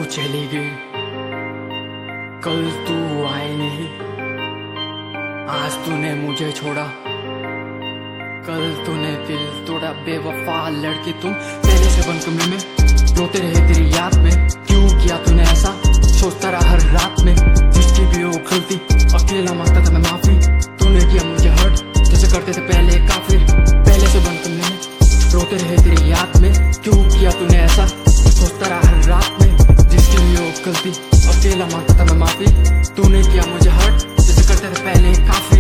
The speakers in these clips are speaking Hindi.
चली गई, कल तू आई नहीं, आज तूने मुझे छोड़ा, कल तूने दिल तोड़ा। बेवफा लड़की तुम, पहले से बंद कमरे में रोते रहे तेरी याद में। क्यों किया तूने ऐसा, सोचता रहा हर रात में। जिसकी भी हो गलती, अकेला मांगता था मैं माफी। तूने किया मुझे हर्ट, जैसे करते थे पहले काफिर। पहले से बंद कमरे में रोते रहे तेरी याद में। क्यों किया तूने ऐसा, सोचता रहा हर रात में। जिसकी भी हो गलती, अकेला मांगता था मैं माफी। तूने किया मुझे हर्ट, जैसे करते थे पहले काफिर।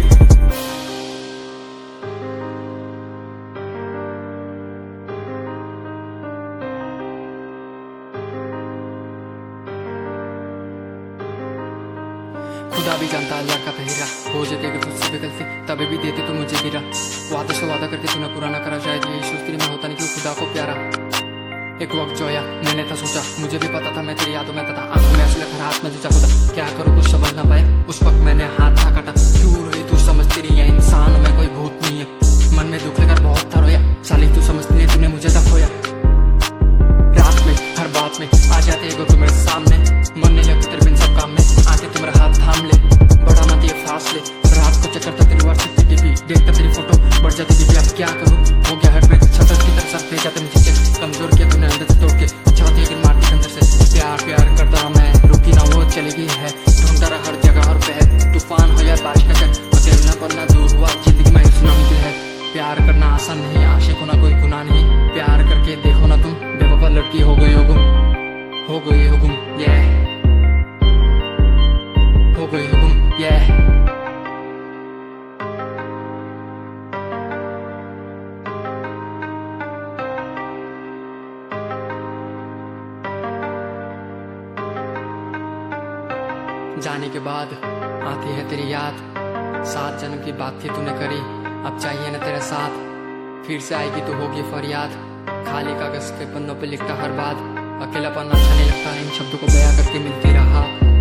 खुदा भी जानता अल्लाह का तहीरा, हो जाते कि तुझसे भी गलती, तभी भी देते तो मुझे गिरा। वादा से वादा करके तूने पुराना करा, शायद यही सोचती मैं होता नहीं क्यों खुदा को प्यारा। एक वक्त जो आया मैंने था सोचा, मुझे भी पता था मैं तेरी यादों में था। आंखों में आंसू लेकर हाथ में जूझा खुदा, क्या करूँ कुछ समझ ना पाया। उस वक्त मैंने हाथ था काटा। क्यों रोई तू, समझती नहीं है इंसान में कोई भूत नहीं है। मन में दुख लेकर बहुत था रोया, साली तू समझती नहीं, तूने मुझे तक खोया। रात में हर बात में आ जाते एगो तू मेरे सामने। मन नहीं लगता तेरे बिन सब काम में, आके तुम मेरा हाथ थाम ले। बड़ा मत ये फासले, रात को चेक करता तेरी व्हाट्सएप की डीपी, देखता तेरी फोटो बढ़ जाती बीबी। अब क्या करूँ, हो गया हट में छतर की तरफ सब भेजा तेरे नीचे। कमजोर किया तूने अंदर से तोड़ के, चाहती है कि मारती अंदर से। प्यार प्यार करता रहा मैं, रुकी ना वो चली गई है। ढूंढता रहा हर जगह हर पहर, तूफान हो या बारिश का कर। अकेला पन्ना दूर हुआ, जिंदगी में सुना मुझे है। प्यार करना आसान नहीं, आशिक होना कोई गुनाह नहीं। प्यार करके देखो ना तुम, बेवफा लड़की हो गई हो गुम, हो गई हो गुम, ये हो गई हो गुम, ये। जाने के बाद आती है तेरी याद, 7 जन्म की बात थी तूने करी, अब चाहिए न तेरा साथ। फिर से आएगी तो होगी फरियाद, खाली कागज के पन्नों पे लिखता हर बात। अकेलापन अच्छा नहीं लगता, इन शब्दों को बयां करके मिलती रहा।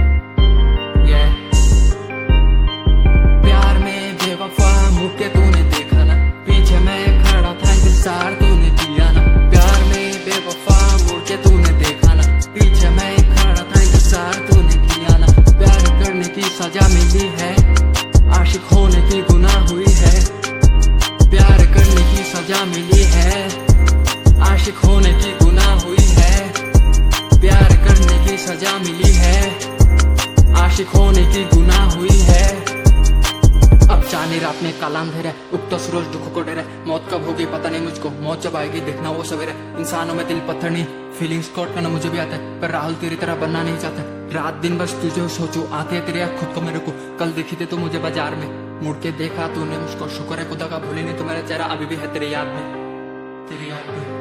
प्यार में बेवफा मुझे तूने देखा ना, पीछे मैं खड़ा था इंतजार तूने किया ना। प्यार में बेवफा मुझे तूने देखा ना, पीछे मैं खड़ा था इंतजार तूने किया ना। प्यार करने की सजा मिली है, आशिक होने की गुनाह हुई है। प्यार करने की सजा मिली है, आशिक होने की गुनाह हुई है। प्यार करने की सजा मिली है, आशिक होने की गुनाह हुई है। अब चांदी रात में काला अंधेरा, उगता सूरज दुखों को डरे। मौत कब होगी पता नहीं मुझको, मौत जब आएगी देखना वो सवेरे। इंसानों में दिल पत्थर नहीं, फीलिंग्स कोट करना मुझे भी आता है, पर राहुल तेरी तरह बनना नहीं चाहता। रात दिन बस तुझे सोचूं, आते है तेरे याद खुद को मेरे को। कल देखी थी तो मुझे बाजार में, मुड़ के देखा तूने मुझको। शुक्र है खुदा का भूली नहीं तो मेरा चेहरा अभी भी है तेरी याद में, तेरी याद में।